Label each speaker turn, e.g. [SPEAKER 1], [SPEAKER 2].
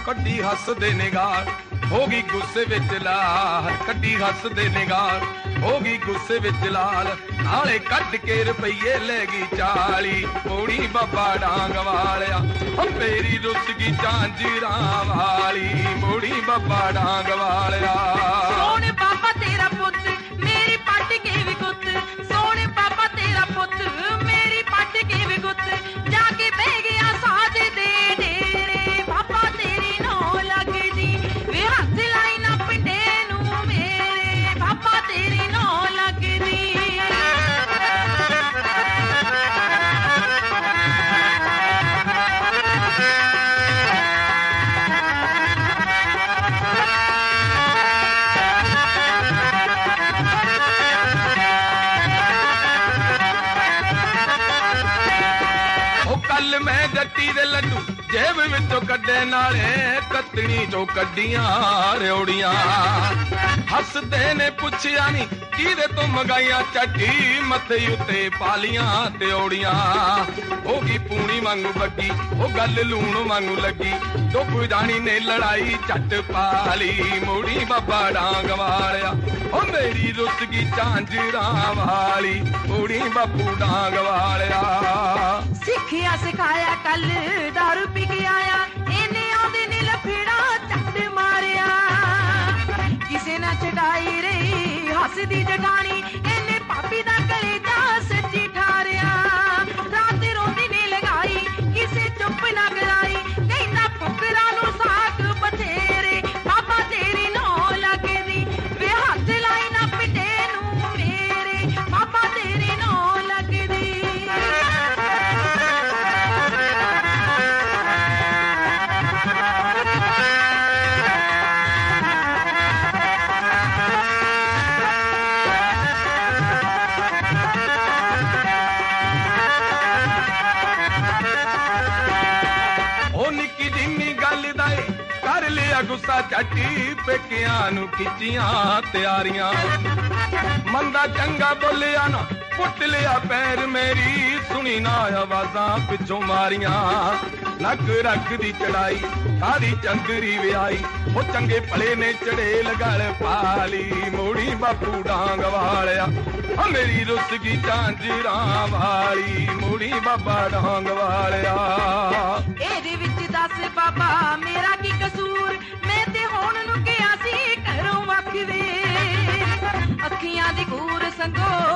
[SPEAKER 1] ਕੱਢੀ ਹੱਸਦੇ ਨਿਗਾਰ ਹੋ ਗਈ ਗੁੱਸੇ ਵਿੱਚ ਲਾਲ, ਕੱਢੀ ਹੱਸਦੇ ਨਿਗਾਰ ਹੋ ਗਈ ਗੁੱਸੇ ਵਿੱਚ ਲਾਲ, ਨਾਲੇ ਕੱਢ ਕੇ ਰੁਪਈਏ ਲੈ ਗਈ 40 ਮੋੜੀ ਬਾਬਾ ਡਾਂਗ ਵਾਲਿਆ, ਮੇਰੀ ਰੁੱਸ ਗਈ ਝਾਂਜਰਾਂ ਵਾਲੀ ਮੋੜੀ ਬਾਬਾ ਡਾਂਗ ਵਾਲਿਆ।
[SPEAKER 2] ਸੋਹਣੇ ਬਾਬਾ ਤੇਰਾ ਪੁੱਤ ਮੇਰੀ ਪੱਟ ਕੇ ਵੀ ਗੁੱਤ, ਸੋਹਣੇ ਬਾਬਾ ਤੇਰਾ ਪੁੱਤ ਮੇਰੀ ਪੱਟ ਕੇ ਵੀ ਗੁੱਤ, ਜਾ ਕੇ ਬਹਿ ਗਿਆ ਸਾਜ ਦੇ ਡੇਰੇ ਬਾਬਾ ਤੇਰੀ ਨੋ ਲੱਗਦੀ ਵੇ ਹੱਥ ਲਾਈ ਨਾ ਪਿੰਡੇ ਨੂੰ ਮੇਰੇ ਬਾਬਾ ਤੇਰੀ ਨੋ ਲੱਗਦੀ।
[SPEAKER 1] ਕੱਲ ਮੈਂ ਜੱਟੀ ਦੇ ਲੱਡੂ ਜੇਬ ਵਿੱਚੋਂ ਕੱਢੇ ਨਾਲੇ ਕਤਣੀ ਚੋਂ ਕੱਢੀਆਂ ਰਿਉੜੀਆਂ, ਹੱਸਦੇ ਨੇ ਪੁੱਛਿਆ ਨੀ ਕਿਹਦੇ ਤੋਂ ਮੰਗਾਈਆਂ ਚੱਟੀ ਮੱਥੇ ਉੱਤੇ ਪਾਲੀਆਂ ਤਿਉੜੀਆਂ, ਹੋ ਗਈ ਪੂਣੀ ਵਾਂਗੂ ਬੱਗੀ ਉਹ ਗੱਲ ਲੂਣ ਵਾਂਗੂ ਲੱਗੀ, ਡੁੱਬ ਜਾਣੀ ਨੇ ਲੜਾਈ ਝੱਟ ਪਾਲੀ ਮੋੜੀ ਬਾਬਾ ਡਾਂਗ ਵਾਲਿਆ, ਉਹ ਮੇਰੀ ਰੁੱਸ ਗਈ ਝਾਂਜਰਾਂ ਵਾਲੀ ਮੋੜੀ ਬਾਪੂ ਡਾਂਗ ਵਾਲਿਆ।
[SPEAKER 2] ਸਿੱਖਿਆ ਸਿਖਾਇਆ ਕੱਲ ਦਾਰੂ ਪੀ ਕੇ ਆਇਆ ਇਹਨੇ ਆਉਂਦੇ ਨੇ ਲਫੇੜਾ ਝੱਟ ਮਾਰਿਆ, ਕਿਸੇ ਨਾ ਚੜਾਈ ਰਹੀ ਹੱਸਦੀ ਜਗਾਣੀ ਇਹਨੇ ਭਾਬੀ ਦਾ ਕਲੇਜਾ ਸੱਚੀ ਠਾਰਿਆ, ਰਾਤ ਰੋਂਦੀ ਨੇ ਲਗਾਈ ਕਿਸੇ ਚੁੱਪ ਨਾ ਕਰਾਈ, ਕਹਿੰਦਾ ਫੁਕਰਾਂ ਨੂੰ ਸਾਕ ਬਥੇਰੇ ਬਾਬਾ ਤੇਰੀ ਨੋ ਲੱਗਦੀ ਵੇ ਹੱਥ ਲਾਈ ਨਾ ਪਿੰਡੇ ਨੂੰ ਮੇਰੇ ਬਾਬਾ ਤੇਰੀ ਨੋ ਲੱਗਦੀ। ਗੁੱਸਾ ਝੱਟੀ ਪੇਕਿਆਂ ਨੂੰ ਖਿੱਚੀਆਂ ਤਿਆਰੀਆਂ, ਮੰਦਾ ਚੰਗਾ ਬੋਲਿਆ ਨਾ ਪੁੱਟ ਲਿਆ ਪੈਰ ਮੇਰੀ, ਸੁਣੀ ਨਾ ਆਵਾਜ਼ਾਂ ਪਿੱਛੋਂ ਮਾਰੀਆਂ, ਨੱਕ ਰੱਖਦੀ ਚੜਾਈ ਸਾਰੀ ਚੰਦਰੀ ਵਿਆਈ, ਉਹ ਚੰਗੇ ਭਲੇ ਨੇ ਚੜੇਲ ਗਲ ਪਾਲੀ ਮੋੜੀ ਬਾਪੂ ਡਾਂਗ ਵਾਲਿਆ, ਮੇਰੀ ਰੁੱਸ ਗਈ ਝਾਂਜਰਾਂ ਵਾਲੀ ਮੋੜੀ ਬਾਬਾ ਡਾਂਗ ਵਾਲਿਆ। ਇਹਦੇ ਵਿੱਚ ਦੱਸ ਬਾਬਾ ਮੇਰਾ ਕੀ ਕਸੂਰ, ਮੈਂ ਤੇ ਹੁਣ ਨੂੰ ਕਿਹਾ ਸੀ ਘਰੋਂ ਵੱਖ ਵੇ, ਅੱਖੀਆਂ ਦੀ ਘੂਰ ਸੰਗੋ